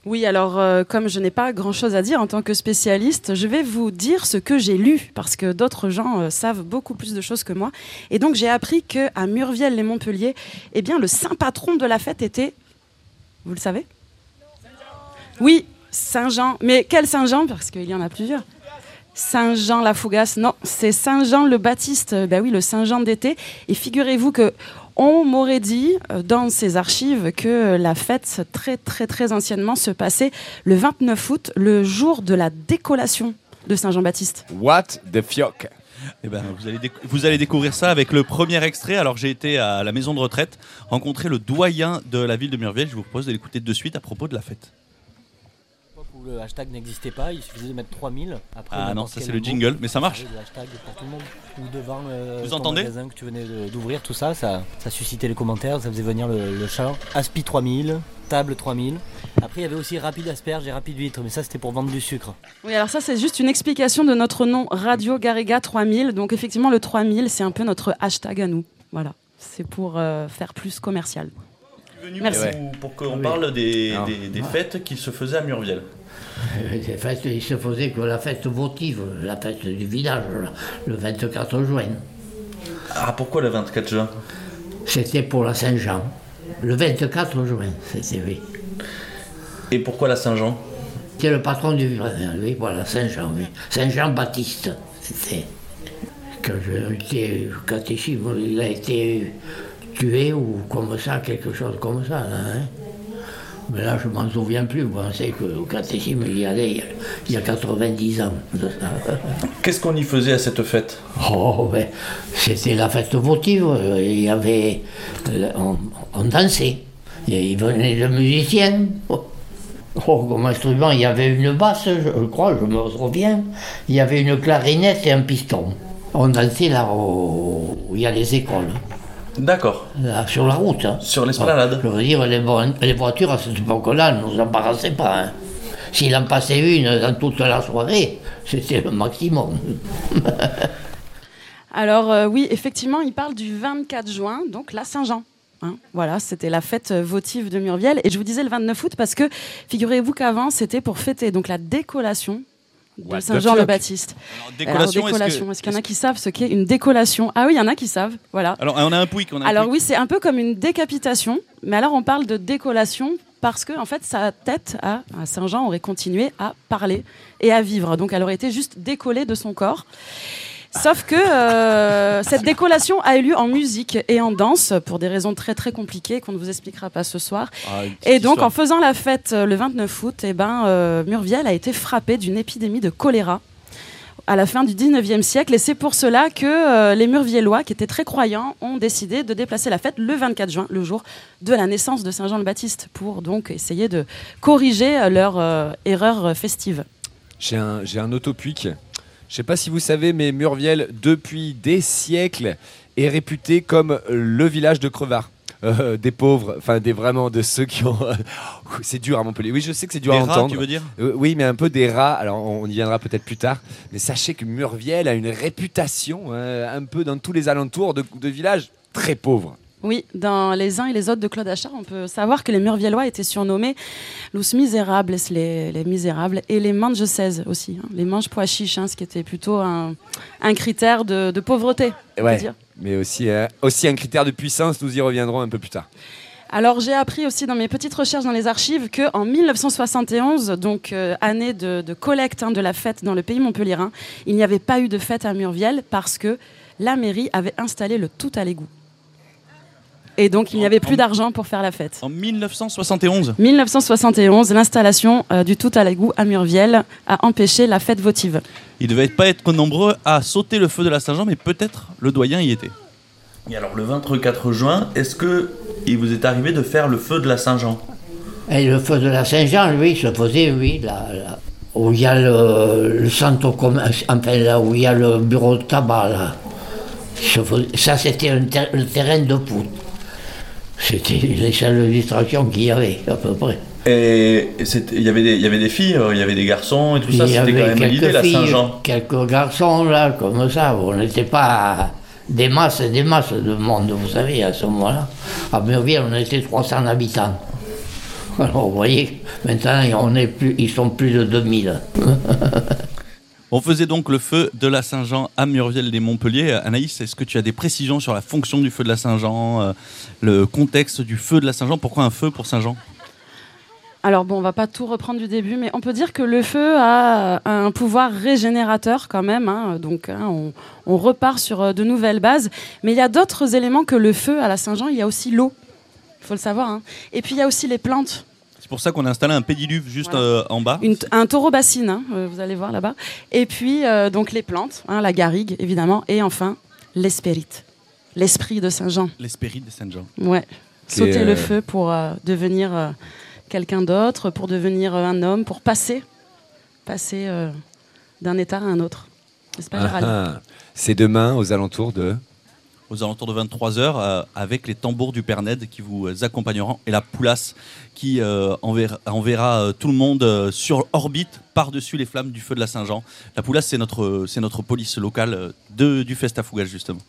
Oui, alors comme je n'ai pas grand-chose à dire en tant que spécialiste, je vais vous dire ce que j'ai lu, parce que d'autres gens savent beaucoup plus de choses que moi. Et donc j'ai appris qu'à Murviel-les-Montpellier, eh bien, le saint patron de la fête était... Vous le savez ? Oui, Saint-Jean. Mais quel Saint-Jean ? Parce qu'il y en a plusieurs. Saint-Jean la Fougasse. Non, c'est Saint-Jean le Baptiste. Ben oui, le Saint-Jean d'été. Et figurez-vous que on m'aurait dit dans ces archives que la fête, très très très anciennement, se passait le 29 août, le jour de la décollation de Saint-Jean-Baptiste. What the fioc ? Eh ben, vous allez découvrir ça avec le premier extrait. Alors j'ai été à la maison de retraite rencontrer le doyen de la ville de Murviel. Je vous propose de l'écouter de suite à propos de la fête. Où le hashtag n'existait pas, il suffisait de mettre 3000. Après, ah non, ça c'est le jingle, mais ça marche. Le hashtag pour tout le monde. Ou devant vous ton entendez magasin que tu venais d'ouvrir, tout ça, ça suscitait les commentaires, ça faisait venir le chat. Aspi 3000, table 3000. Après il y avait aussi rapide asperge et rapide huître, mais ça c'était pour vendre du sucre. Oui, alors ça c'est juste une explication de notre nom Radio Garriga 3000. Donc effectivement le 3000 c'est un peu notre hashtag à nous. Voilà, c'est pour faire plus commercial. Merci. Pour qu'on parle des fêtes qui se faisaient à Murviel. Les fêtes, il se faisait que la fête votive, la fête du village, le 24 juin. Ah, pourquoi le 24 juin ? C'était pour la Saint-Jean. Le 24 juin, c'était oui. Et pourquoi la Saint-Jean ? C'était le patron du village, oui, voilà, Saint-Jean, oui. Saint-Jean-Baptiste, c'était. Quand j'étais catéchisme, il a été tué ou comme ça, quelque chose comme ça, là, hein. Mais là, je ne m'en souviens plus. Moi, je sais qu'au catéchisme, il y allait il y a 90 ans. De ça. Qu'est-ce qu'on y faisait à cette fête ? Oh, ben, c'était la fête votive. Il y avait... On dansait. Il venait de musiciens. Oh, comme instrument, il y avait une basse, je crois, je me souviens. Il y avait une clarinette et un piston. On dansait là où il y a les écoles. D'accord. Là, sur la route. Hein. Sur l'esplanade. Je veux dire, les voitures à cette époque-là ne nous embarrassaient pas. Hein. S'il en passait une dans toute la soirée, c'était le maximum. Alors oui, effectivement, il parle du 24 juin, donc la Saint-Jean. Hein, voilà, c'était la fête votive de Murviel. Et je vous disais le 29 août parce que, figurez-vous qu'avant, c'était pour fêter donc la décollation de Saint-Jean-le-Baptiste. Alors, décollation. Est-ce qu'il y en a qui savent ce qu'est une décollation ? Ah oui, il y en a qui savent, voilà. Alors, on a un pouic. Alors oui, c'est un peu comme une décapitation, mais alors on parle de décollation parce que, en fait, sa tête à Saint-Jean aurait continué à parler et à vivre. Donc, elle aurait été juste décollée de son corps. Sauf que cette décollation a eu lieu en musique et en danse pour des raisons très très compliquées qu'on ne vous expliquera pas ce soir. Et donc en faisant la fête le 29 août, Murviel a été frappé d'une épidémie de choléra à la fin du 19e siècle. Et c'est pour cela que les Murviellois, qui étaient très croyants, ont décidé de déplacer la fête le 24 juin, le jour de la naissance de Saint-Jean-le-Baptiste, pour donc essayer de corriger leur erreur festive. J'ai un autopuic. Je ne sais pas si vous savez, mais Murviel, depuis des siècles, est réputé comme le village de crevards. Des pauvres, enfin vraiment de ceux qui ont... c'est dur à Montpellier. Oui, je sais que c'est dur à entendre. Tu veux dire ? Oui, mais un peu des rats. Alors, on y viendra peut-être plus tard. Mais sachez que Murviel a une réputation un peu dans tous les alentours de villages très pauvres. Oui, dans Les uns et les autres de Claude Achard, on peut savoir que les Murviellois étaient surnommés Los Miserables, les Misérables, et les Manges 16 aussi, hein, les Manges pois chiches, hein, ce qui était plutôt un critère de pauvreté, on peut dire. Mais aussi un critère de puissance, nous y reviendrons un peu plus tard. Alors j'ai appris aussi dans mes petites recherches dans les archives qu'en 1971, donc année de collecte de la fête dans le pays montpelliérain, il n'y avait pas eu de fête à Murviel parce que la mairie avait installé le tout à l'égout. Et donc, il n'y avait plus d'argent pour faire la fête. En 1971 ? 1971, l'installation du tout à l'égout à Murviel a empêché la fête votive. Il ne devait pas être nombreux à sauter le feu de la Saint-Jean, mais peut-être le doyen y était. Et alors, le 24 juin, est-ce qu'il vous est arrivé de faire le feu de la Saint-Jean ? Et le feu de la Saint-Jean, lui, se faisait, oui, là, où il y a le centre commun, enfin, là où il y a le bureau de tabac, là. Ça, c'était le terrain de foot. C'était les salles de distraction qu'il y avait, à peu près. Et il y avait des filles, il y avait des garçons et tout ça, c'était quand même l'idée, la Saint-Jean. Quelques garçons, là, comme ça. On n'était pas des masses de monde, vous savez, à ce moment-là. À Murviel, on était 300 habitants. Alors vous voyez, maintenant ils sont plus de 2000. On faisait donc le feu de la Saint-Jean à Murviel-les-Montpellier. Anaïs, est-ce que tu as des précisions sur la fonction du feu de la Saint-Jean, le contexte du feu de la Saint-Jean? Pourquoi un feu pour Saint-Jean? Alors bon, on va pas tout reprendre du début, mais on peut dire que le feu a un pouvoir régénérateur quand même. Donc on repart sur de nouvelles bases. Mais il y a d'autres éléments que le feu à la Saint-Jean. Il y a aussi l'eau, il faut le savoir. Et puis il y a aussi les plantes. C'est pour ça qu'on a installé un pédiluve juste en bas. Un taureau bassine, vous allez voir là-bas. Et puis donc les plantes, la garrigue évidemment. Et enfin l'espérite, l'esprit de Saint-Jean. L'espérite de Saint-Jean. Ouais, sauter le feu pour devenir... quelqu'un d'autre, pour devenir un homme, pour passer d'un état à un autre. N'est-ce pas, Gérald? C'est demain aux alentours de 23h avec les tambours du Père Ned qui vous accompagneront et la poulasse qui enverra tout le monde sur orbite par-dessus les flammes du feu de la Saint-Jean. La poulasse, c'est notre police locale du Festa Fougas, justement.